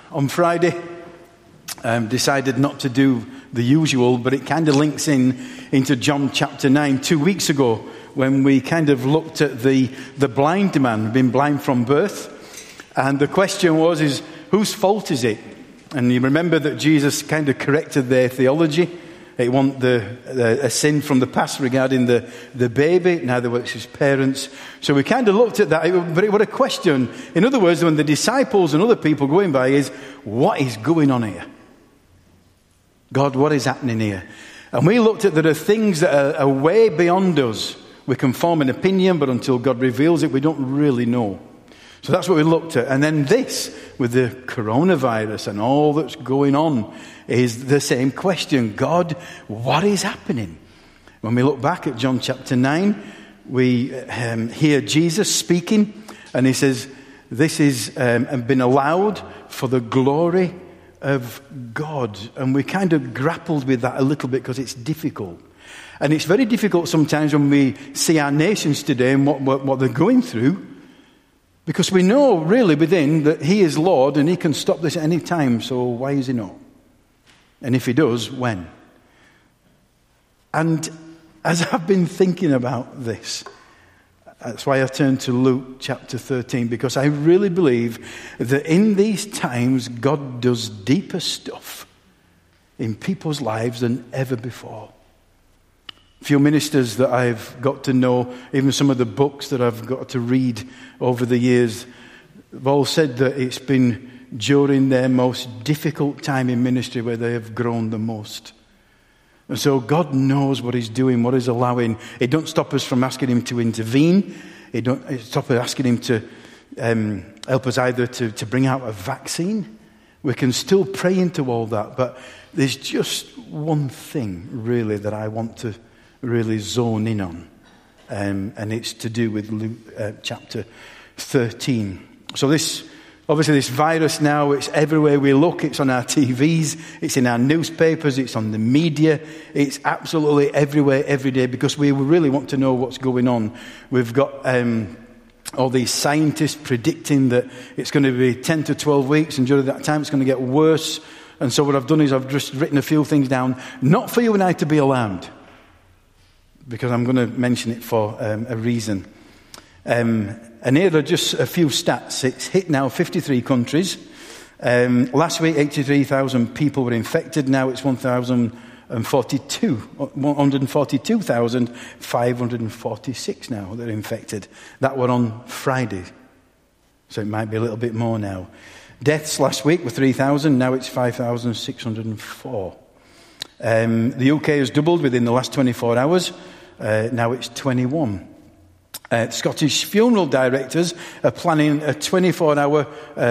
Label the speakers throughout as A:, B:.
A: on Friday. Decided not to do the usual, but it kind of links into John chapter 9 2 weeks ago when we kind of looked at the blind man, been blind from birth. And the question is whose fault is it? And you remember that Jesus kind of corrected their theology. It wasn't a sin from the past regarding the baby, neither was his parents. So we kind of looked at that, but it was a question. In other words, when the disciples and other people going by is, what is going on here? God, what is happening here? And we looked at there are things that are way beyond us. We can form an opinion, but until God reveals it, we don't really know. So that's what we looked at. And then this, with the coronavirus and all that's going on, is the same question. God, what is happening? When we look back at John chapter 9, we hear Jesus speaking, and he says, this is been allowed for the glory of God. And we kind of grappled with that a little bit because it's difficult. And it's very difficult sometimes when we see our nations today and what they're going through, because we know really within that he is Lord and he can stop this at any time. So why is he not? And if he does, when? And as I've been thinking about this, that's why I turned to Luke chapter 13, because I really believe that in these times God does deeper stuff in people's lives than ever before. A few ministers that I've got to know, even some of the books that I've got to read over the years, have all said that it's been during their most difficult time in ministry where they have grown the most. And so God knows what he's doing, what he's allowing. It don't stop us from asking him to intervene. It don't stop us asking him to help us either to bring out a vaccine. We can still pray into all that. But there's just one thing really that I want to really zone in on. And it's to do with Luke chapter 13. So this virus now, it's everywhere we look. It's on our TVs, it's in our newspapers, it's on the media. It's absolutely everywhere, every day, because we really want to know what's going on. We've got all these scientists predicting that it's going to be 10 to 12 weeks, and during that time it's going to get worse. And so what I've done is I've just written a few things down, not for you and I to be alarmed, because I'm going to mention it for a reason. And here are just a few stats. It's hit now 53 countries. Last week, 83,000 people were infected. Now it's 142,546 now that are infected. That were on Friday. So it might be a little bit more now. Deaths last week were 3,000. Now it's 5,604. The UK has doubled within the last 24 hours. Now it's 21. Scottish funeral directors are planning a 24-hour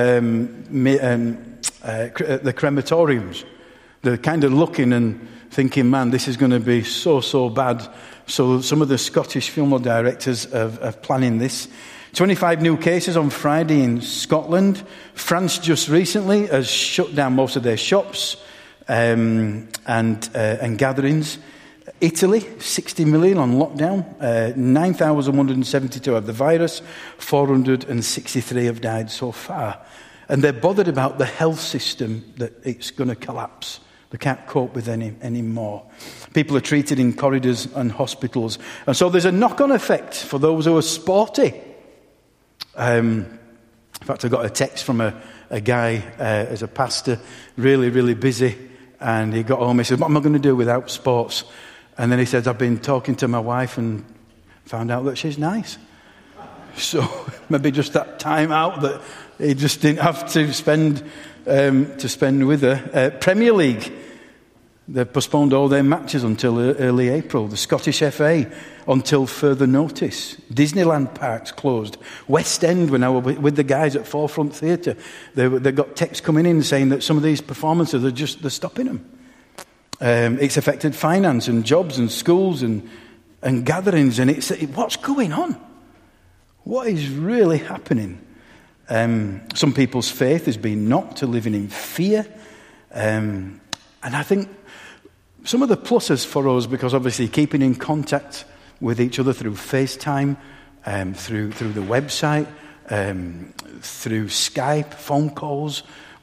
A: the crematoriums. They're kind of looking and thinking, man, this is going to be so bad. So some of the Scottish funeral directors are planning this. 25 new cases on Friday in Scotland. France just recently has shut down most of their shops and gatherings. Italy, 60 million on lockdown, 9,172 have the virus, 463 have died so far. And they're bothered about the health system, that it's going to collapse. They can't cope with any more. People are treated in corridors and hospitals. And so there's a knock-on effect for those who are sporty. In fact, I got a text from a guy as a pastor, really, really busy. And he got home, he said, what am I going to do without sports? And then he said, I've been talking to my wife and found out that she's nice. So maybe just that time out that he just didn't have to spend with her. Premier League, they've postponed all their matches until early April. The Scottish FA until further notice. Disneyland parks closed. West End, when I was with the guys at Forefront Theatre, they got texts coming in saying that some of these performances they're stopping them. It's affected finance and jobs and schools and gatherings, and what's going on? What is really happening? Some people's faith has been knocked to living in fear, and I think some of the pluses for us, because obviously keeping in contact with each other through FaceTime, through the website, through Skype, phone calls.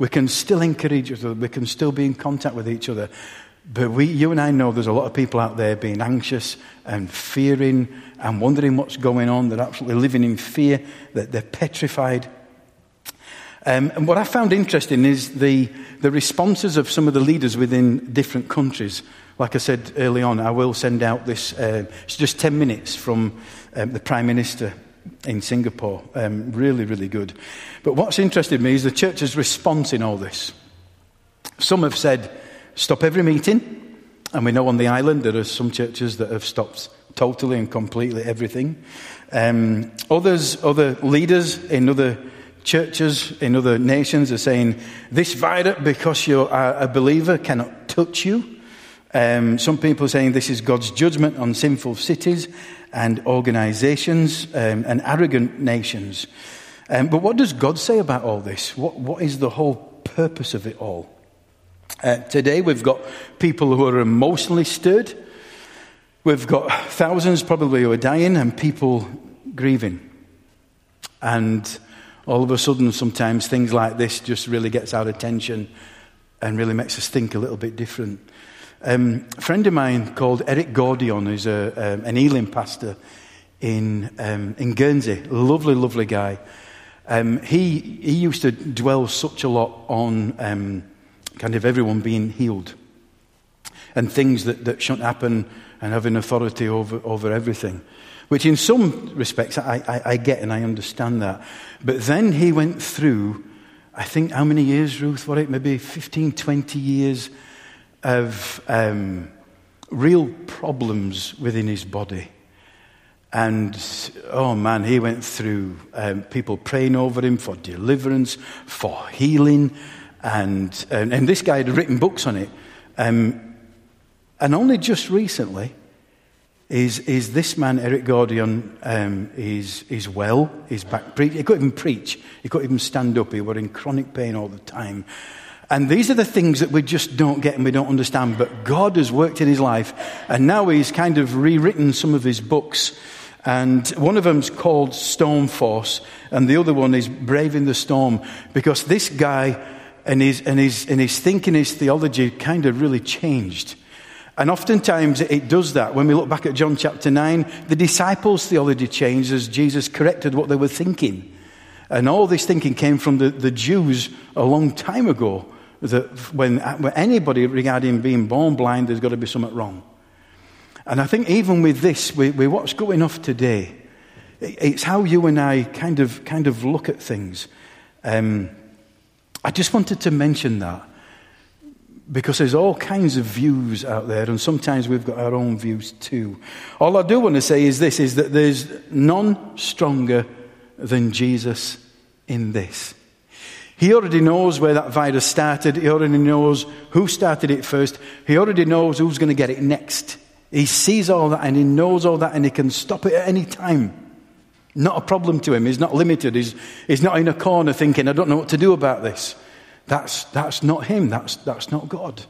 A: We can still encourage each other. We can still be in contact with each other. But you and I know there's a lot of people out there being anxious and fearing and wondering what's going on. They're absolutely living in fear. They're petrified. And what I found interesting is the responses of some of the leaders within different countries. Like I said early on, I will send out this. It's just 10 minutes from the Prime Minister in Singapore. Really, really good. But what's interested me is the church's response in all this. Some have said, stop every meeting. And we know on the island there are some churches that have stopped totally and completely everything. Other leaders in other churches in other nations are saying, this virus, because you're a believer, cannot touch you. Some people are saying this is God's judgment on sinful cities and organizations and arrogant nations. But what does God say about all this? What is the whole purpose of it all? Today we've got people who are emotionally stirred. We've got thousands probably who are dying and people grieving. And all of a sudden, sometimes things like this just really gets our attention and really makes us think a little bit different. A friend of mine called Eric Gordion, who's an Elim pastor in Guernsey, lovely, lovely guy. He used to dwell such a lot on kind of everyone being healed and things that shouldn't happen and having authority over everything. Which in some respects I get and I understand that. But then he went through, I think, how many years, Ruth? What, maybe 15, 20 years of real problems within his body. And, oh man, he went through people praying over him for deliverance, for healing. And this guy had written books on it. And only just recently is this man, Eric Gordion, is well, he's back. He couldn't even preach. He couldn't even stand up. He was in chronic pain all the time. And these are the things that we just don't get and we don't understand. But God has worked in his life. And now he's kind of rewritten some of his books. And one of them's called Storm Force. And the other one is Braving the Storm. Because this guy and his thinking, his theology kind of really changed. And oftentimes it does that. When we look back at John chapter 9, the disciples' theology changed as Jesus corrected what they were thinking. And all this thinking came from the Jews a long time ago, that when anybody regarding being born blind, there's got to be something wrong. And I think even with this, with what's going on today, it's how you and I kind of look at things. I just wanted to mention that. Because there's all kinds of views out there, and sometimes we've got our own views too. All I do want to say is this, is that there's none stronger than Jesus in this. He already knows where that virus started. He already knows who started it first. He already knows who's going to get it next. He sees all that and he knows all that and he can stop it at any time. Not a problem to him. He's not limited. He's not in a corner thinking, I don't know what to do about this. That's not him. That's not God.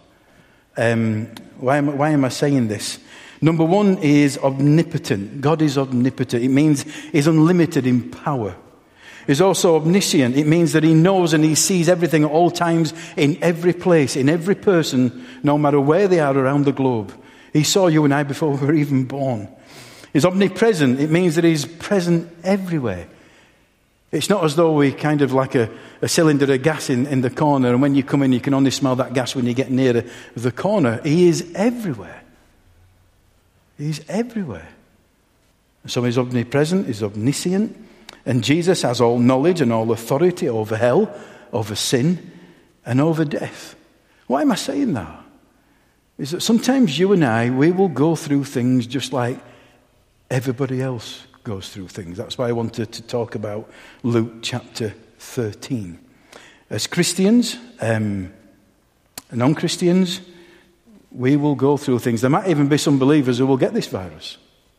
A: Why am I saying this? Number one is omnipotent. God is omnipotent. It means he's unlimited in power. He's also omniscient. It means that he knows and he sees everything at all times, in every place, in every person, no matter where they are around the globe. He saw you and I before we were even born. He's omnipresent. It means that he's present everywhere. It's not as though we kind of like a cylinder of gas in the corner, and when you come in, you can only smell that gas when you get near the corner. He is everywhere. He's everywhere. So he's omnipresent, he's omniscient, and Jesus has all knowledge and all authority over hell, over sin, and over death. Why am I saying that? Is that sometimes you and I, we will go through things just like everybody else goes through things. That's why I wanted to talk about Luke chapter 13. As Christians, non-Christians, we will go through things. There might even be some believers who will get this virus.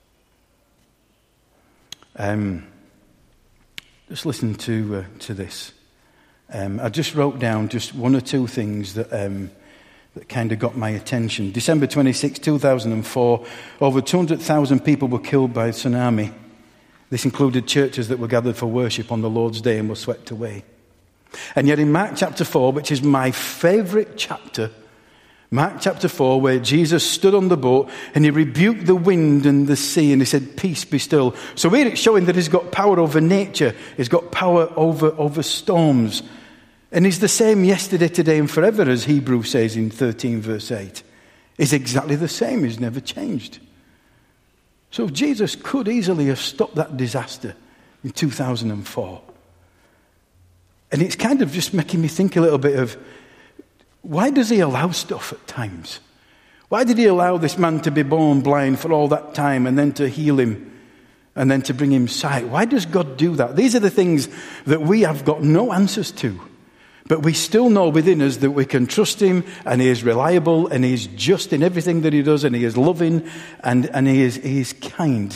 A: Just listen to this. I just wrote down just one or two things that kind of got my attention. December 26, 2004, over 200,000 people were killed by a tsunami. This included churches that were gathered for worship on the Lord's Day and were swept away. And yet in Mark chapter 4, which is my favourite chapter, Mark chapter 4, where Jesus stood on the boat and he rebuked the wind and the sea and he said, "Peace, be still." So here it's showing that he's got power over nature. He's got power over storms. And he's the same yesterday, today and forever, as Hebrews says in 13 verse 8. He's exactly the same. He's never changed. So Jesus could easily have stopped that disaster in 2004. And it's kind of just making me think a little bit of, why does he allow stuff at times? Why did he allow this man to be born blind for all that time and then to heal him and then to bring him sight? Why does God do that? These are the things that we have got no answers to. But we still know within us that we can trust him, and he is reliable, and he is just in everything that he does, and he is loving, and he is kind.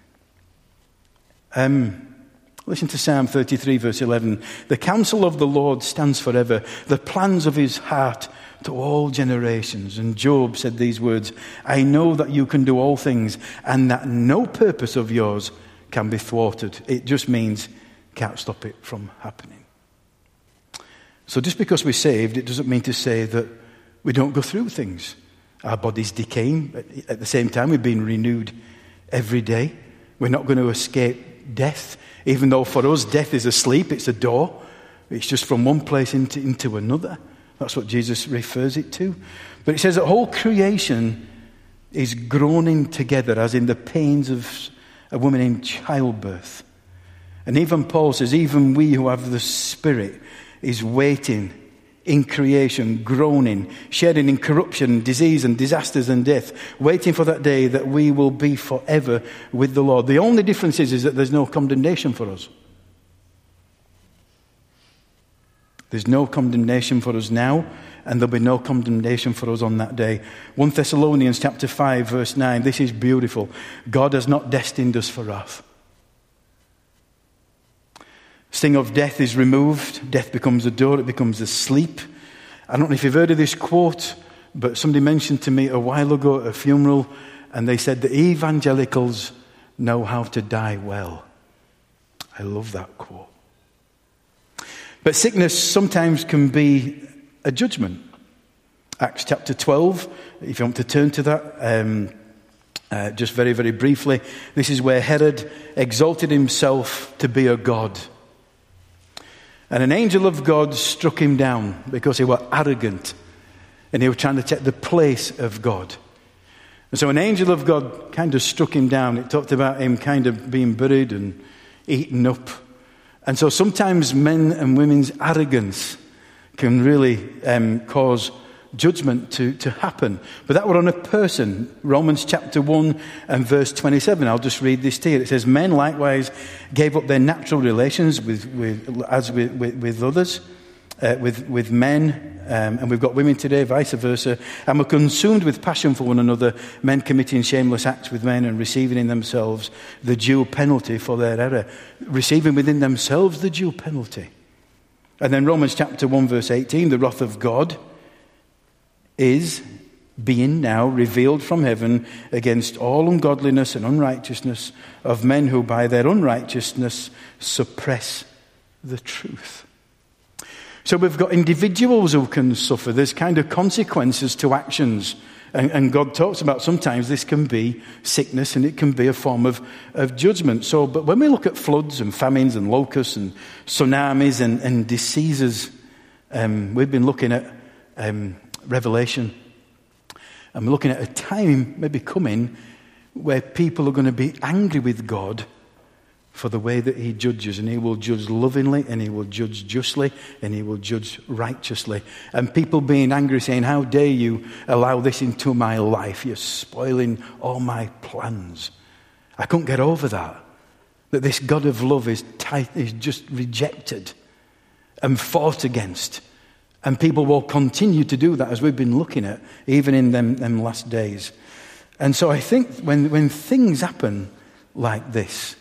A: Listen to Psalm 33 verse 11. "The counsel of the Lord stands forever, the plans of his heart to all generations." And Job said these words, "I know that you can do all things, and that no purpose of yours can be thwarted." It just means can't stop it from happening. So just because we're saved, it doesn't mean to say that we don't go through things. Our body's decaying. At the same time, we're being renewed every day. We're not going to escape death. Even though for us, death is asleep, it's a door. It's just from one place into another. That's what Jesus refers it to. But it says that whole creation is groaning together, as in the pains of a woman in childbirth. And even Paul says, even we who have the Spirit is waiting in creation, groaning, sharing in corruption, disease and disasters and death, waiting for that day that we will be forever with the Lord. The only difference is that there's no condemnation for us. There's no condemnation for us now, and there'll be no condemnation for us on that day. 1 Thessalonians chapter 5 verse 9, this is beautiful. God has not destined us for wrath. Sting of death is removed. Death becomes a door. It becomes a sleep. I don't know if you've heard of this quote, but somebody mentioned to me a while ago at a funeral, and they said the evangelicals know how to die well. I love that quote. But sickness sometimes can be a judgment. Acts chapter 12, if you want to turn to that, just very, very briefly. This is where Herod exalted himself to be a god. And an angel of God struck him down because he was arrogant and he was trying to take the place of God. And so an angel of God kind of struck him down. It talked about him kind of being buried and eaten up. And so sometimes men and women's arrogance can really cause judgment to happen. But that were on a person. Romans chapter 1 and verse 27. I'll just read this to you. It says, "Men likewise gave up their natural relations with others, with men," and we've got women today, vice versa, "and were consumed with passion for one another, men committing shameless acts with men and receiving in themselves the due penalty for their error." Receiving within themselves the due penalty. And then Romans chapter 1 verse 18, "The wrath of God is being now revealed from heaven against all ungodliness and unrighteousness of men who by their unrighteousness suppress the truth." So we've got individuals who can suffer. There's kind of consequences to actions. And God talks about sometimes this can be sickness and it can be a form of judgment. So, but when we look at floods and famines and locusts and tsunamis and diseases, we've been looking at Revelation. And we're looking at a time maybe coming where people are going to be angry with God for the way that he judges. And he will judge lovingly, and he will judge justly, and he will judge righteously. And people being angry, saying, "How dare you allow this into my life? You're spoiling all my plans." I couldn't get over that this God of love is just rejected and fought against. And people will continue to do that, as we've been looking at, even in them last days. And so I think when things happen like this,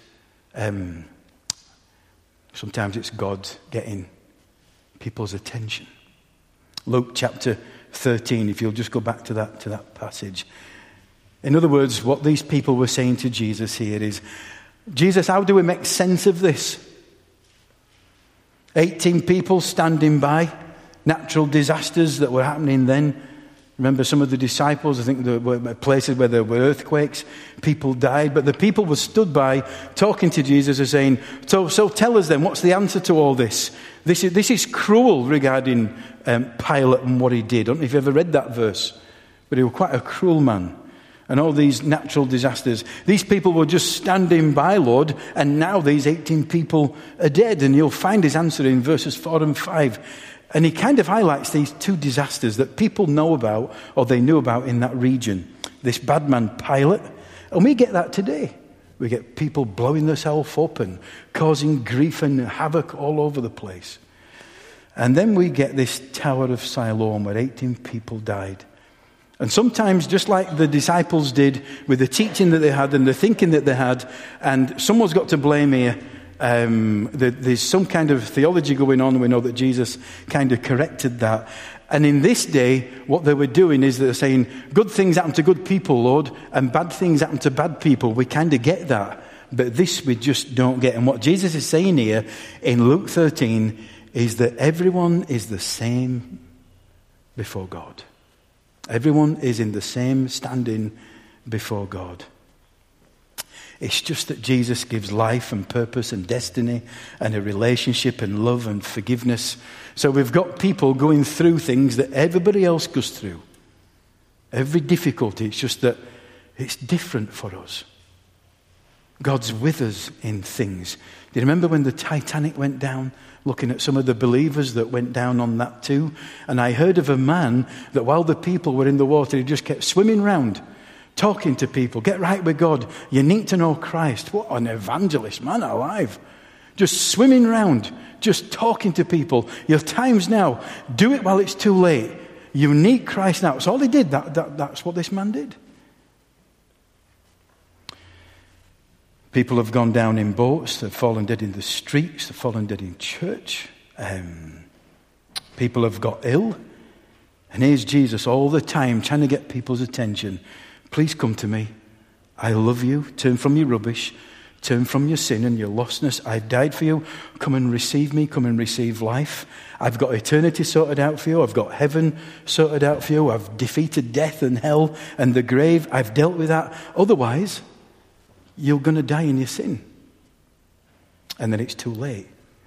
A: sometimes it's God getting people's attention. Luke chapter 13, if you'll just go back to that passage. In other words, what these people were saying to Jesus here is, "Jesus, how do we make sense of this? 18 people standing by, natural disasters that were happening then. Remember some of the disciples, I think there were places where there were earthquakes, people died, but the people were stood by talking to Jesus and saying, so tell us then, what's the answer to all this? This is cruel regarding Pilate and what he did. I don't know if you've ever read that verse, but he was quite a cruel man. And all these natural disasters, these people were just standing by, Lord, and now these 18 people are dead. And you'll find his answer in verses 4 and 5. And he kind of highlights these two disasters that people know about, or they knew about in that region. This bad man Pilate, and we get that today. We get people blowing themselves up and causing grief and havoc all over the place. And then we get this Tower of Siloam where 18 people died. And sometimes, just like the disciples did with the teaching that they had and the thinking that they had, and someone's got to blame here. There's some kind of theology going on. We know that Jesus kind of corrected that. And in this day, what they were doing is they're saying, good things happen to good people, Lord, and bad things happen to bad people. We kind of get that. But this we just don't get. And what Jesus is saying here in Luke 13 is that everyone is the same before God. Everyone is in the same standing before God. It's just that Jesus gives life and purpose and destiny and a relationship and love and forgiveness. So we've got people going through things that everybody else goes through. Every difficulty, it's just that it's different for us. God's with us in things. Do you remember when the Titanic went down? Looking at some of the believers that went down on that too. And I heard of a man that while the people were in the water, he just kept swimming around, talking to people. Get right with God. You need to know Christ. What an evangelist, man alive. Just swimming around, just talking to people. Your time's now. Do it while it's too late. You need Christ now. That's all he did. That's what this man did. People have gone down in boats. They've fallen dead in the streets. They've fallen dead in church. People have got ill. And here's Jesus all the time trying to get people's attention. Please come to me. I love you. Turn from your rubbish. Turn from your sin and your lostness. I've died for you. Come and receive me. Come and receive life. I've got eternity sorted out for you. I've got heaven sorted out for you. I've defeated death and hell and the grave. I've dealt with that. Otherwise, you're going to die in your sin. And then it's too late.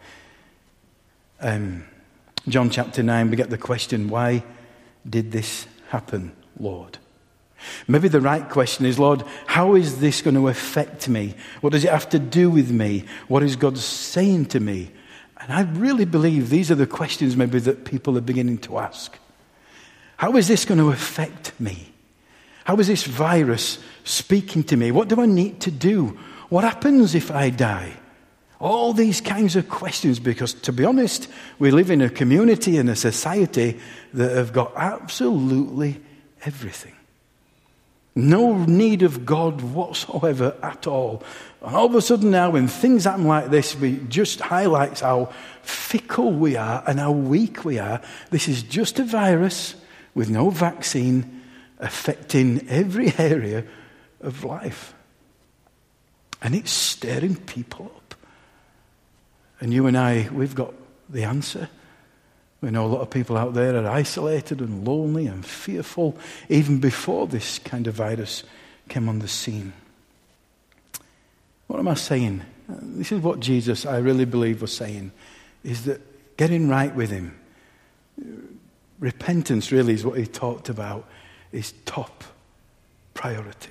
A: John chapter 9, we get the question, why did this happen, Lord? Maybe the right question is, Lord, how is this going to affect me? What does it have to do with me? What is God saying to me? And I really believe these are the questions maybe that people are beginning to ask. How is this going to affect me? How is this virus speaking to me? What do I need to do? What happens if I die? All these kinds of questions, because to be honest, we live in a community and a society that have got absolutely everything. No need of God whatsoever at all. And all of a sudden now, when things happen like this, it just highlights how fickle we are and how weak we are. This is just a virus with no vaccine affecting every area of life. And it's stirring people up. And you and I, we've got the answer. We know a lot of people out there are isolated and lonely and fearful even before this kind of virus came on the scene. What am I saying? This is what Jesus, I really believe, was saying, is that getting right with him, repentance really is what he talked about, is top priority.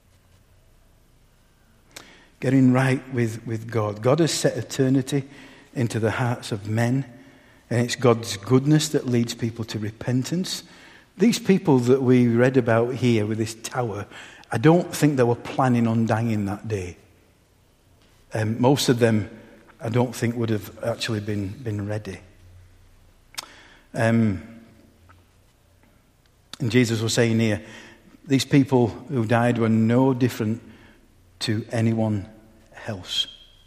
A: Getting right with God. God has set eternity into the hearts of men. And it's God's goodness that leads people to repentance. These people that we read about here with this tower, I don't think they were planning on dying that day. Most of them, I don't think, would have actually been ready. And Jesus was saying here, these people who died were no different to anyone else.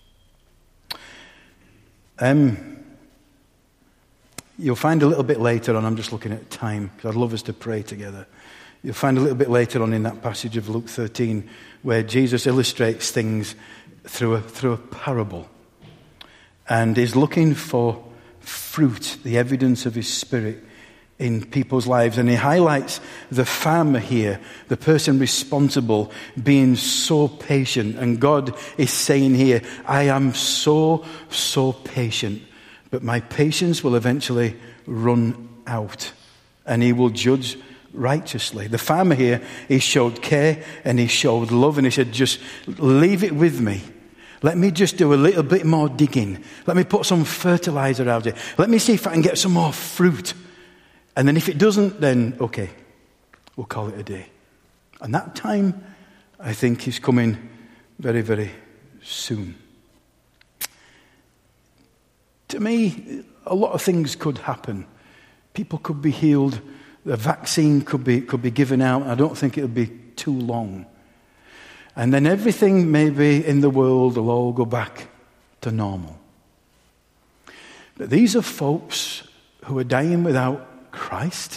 A: You'll find a little bit later on, I'm just looking at time, because I'd love us to pray together. You'll find a little bit later on in that passage of Luke 13 where Jesus illustrates things through a parable. And is looking for fruit, the evidence of his Spirit in people's lives. And he highlights the farmer here, the person responsible, being so patient. And God is saying here, I am so patient, but my patience will eventually run out, and he will judge righteously. The farmer here, he showed care and he showed love, and he said, just leave it with me. Let me just do a little bit more digging. Let me put some fertilizer out there. Let me see if I can get some more fruit. And then if it doesn't, then okay, we'll call it a day. And that time, I think, is coming very, very soon. To me, a lot of things could happen. People could be healed. The vaccine could be given out. I don't think it'll be too long. And then everything maybe in the world will all go back to normal. But these are folks who are dying without Christ.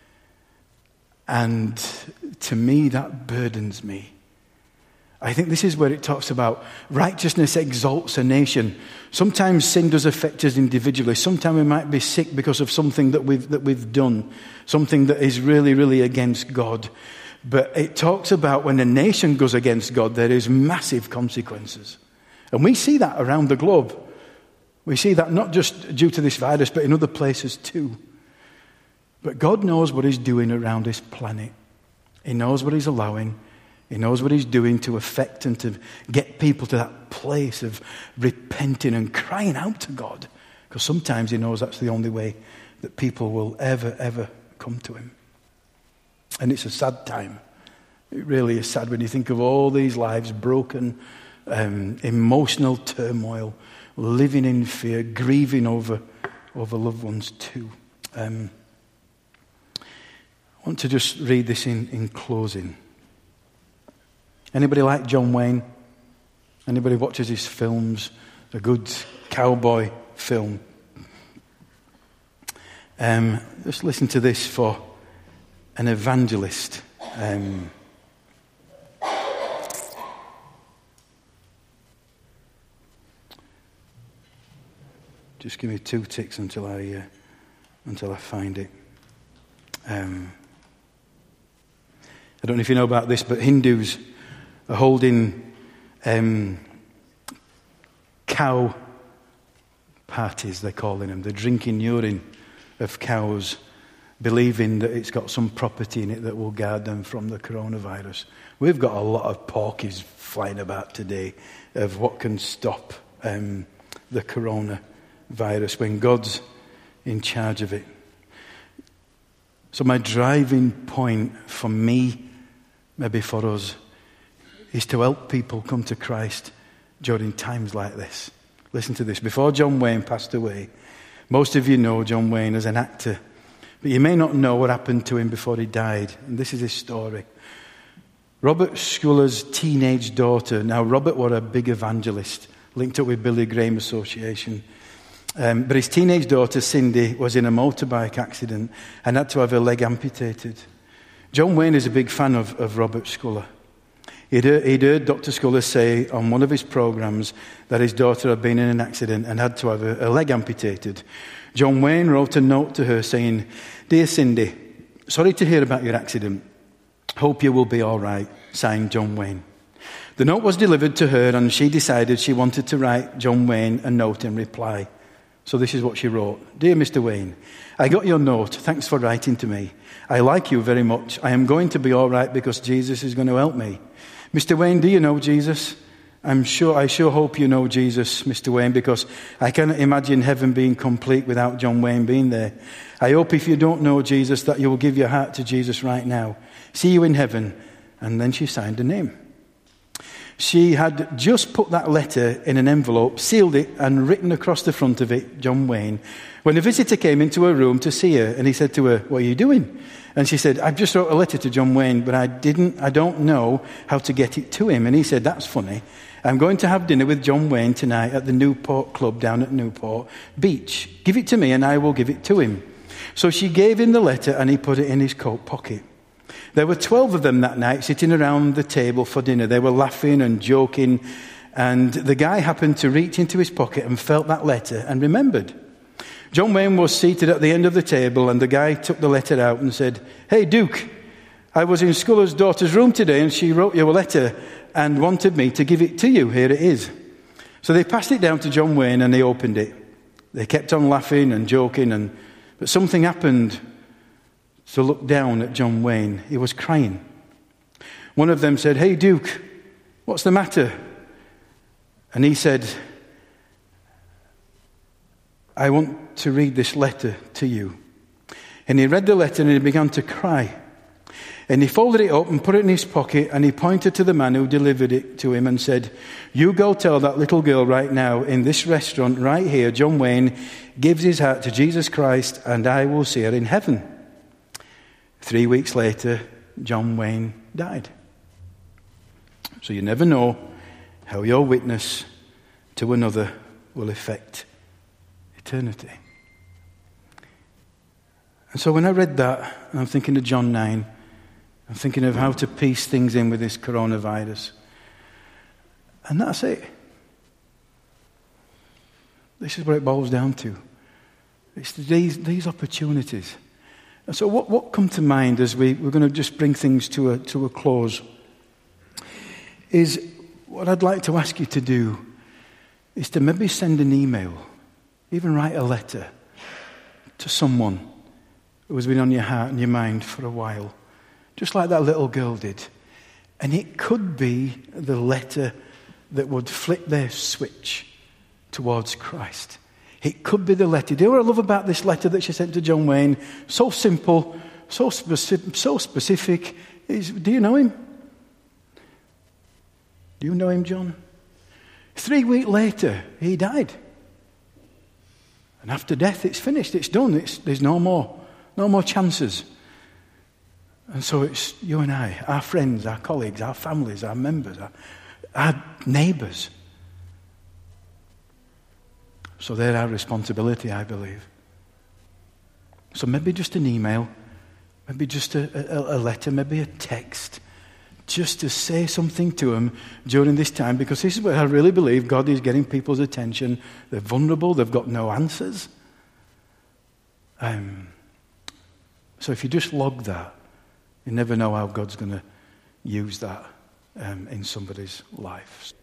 A: And to me, that burdens me. I think this is where it talks about righteousness exalts a nation. Sometimes sin does affect us individually. Sometimes we might be sick because of something that we've done, something that is really, really against God. But it talks about when a nation goes against God, there is massive consequences. And we see that around the globe. We see that not just due to this virus, but in other places too. But God knows what he's doing around this planet. He knows what he's allowing. He knows what he's doing to affect and to get people to that place of repenting and crying out to God. Because sometimes he knows that's the only way that people will ever come to him. And it's a sad time. It really is sad when you think of all these lives broken, emotional turmoil, living in fear, grieving over loved ones too. I want to just read this in closing. Anybody like John Wayne? Anybody watches his films? A good cowboy film. Just listen to this for an evangelist. Just give me 2 ticks until I find it. I don't know if you know about this, but Hindus are holding cow parties, they're calling them. They're drinking urine of cows, believing that it's got some property in it that will guard them from the coronavirus. We've got a lot of porkies flying about today of what can stop the coronavirus when God's in charge of it. So my driving point for me, maybe for us, is to help people come to Christ during times like this. Listen to this. Before John Wayne passed away, most of you know John Wayne as an actor, but you may not know what happened to him before he died. And this is his story. Robert Schullers' teenage daughter, now Robert was a big evangelist, linked up with Billy Graham Association. But his teenage daughter, Cindy, was in a motorbike accident and had to have her leg amputated. John Wayne is a big fan of Robert Schuller. He'd heard Dr. Schuller say on one of his programs that his daughter had been in an accident and had to have her leg amputated. John Wayne wrote a note to her saying, "Dear Cindy, sorry to hear about your accident. Hope you will be all right. Signed, John Wayne." The note was delivered to her, and she decided she wanted to write John Wayne a note in reply. So this is what she wrote. "Dear Mr. Wayne, I got your note. Thanks for writing to me. I like you very much. I am going to be all right because Jesus is going to help me. Mr. Wayne, do you know Jesus? I sure hope you know Jesus, Mr. Wayne, because I cannot imagine heaven being complete without John Wayne being there. I hope if you don't know Jesus that you will give your heart to Jesus right now. See you in heaven." And then she signed her name. She had just put that letter in an envelope, sealed it, and written across the front of it, John Wayne, when a visitor came into her room to see her, and he said to her, "What are you doing?" And she said, "I've just wrote a letter to John Wayne, but I don't know how to get it to him." And he said, "That's funny. I'm going to have dinner with John Wayne tonight at the Newport Club down at Newport Beach. Give it to me and I will give it to him." So she gave him the letter and he put it in his coat pocket. There were 12 of them that night sitting around the table for dinner. They were laughing and joking, and the guy happened to reach into his pocket and felt that letter and remembered. John Wayne was seated at the end of the table, and the guy took the letter out and said, "Hey, Duke, I was in Sculler's daughter's room today, and she wrote you a letter and wanted me to give it to you. Here it is." So they passed it down to John Wayne, and he opened it. They kept on laughing and joking, but something happened to look down at John Wayne. He was crying. One of them said, "Hey, Duke, what's the matter?" And he said, "I want to read this letter to you." And he read the letter and he began to cry. And he folded it up and put it in his pocket, and he pointed to the man who delivered it to him and said, "You go tell that little girl right now in this restaurant right here, John Wayne gives his heart to Jesus Christ, and I will see her in heaven." 3 weeks later, John Wayne died. So you never know how your witness to another will affect eternity. And so when I read that, and I'm thinking of John 9, I'm thinking of how to piece things in with this coronavirus. And that's it. This is what it boils down to. It's these opportunities. And so what come to mind as we're going to just bring things to a close is what I'd like to ask you to do is to maybe send an email, even write a letter to someone who has been on your heart and your mind for a while, just like that little girl did. And it could be the letter that would flip their switch towards Christ. It could be the letter. Do you know what I love about this letter that she sent to John Wayne? So simple, so specific. Do you know him? Do you know him, John? 3 weeks later, he died. And after death, it's finished. It's done. There's no more chances. And so it's you and I, our friends, our colleagues, our families, our members, our neighbours. So they're our responsibility, I believe. So maybe just an email, maybe just a letter, maybe a text, just to say something to them during this time, because this is where I really believe God is getting people's attention. They're vulnerable, they've got no answers. So if you just log that, you never know how God's going to use that in somebody's life.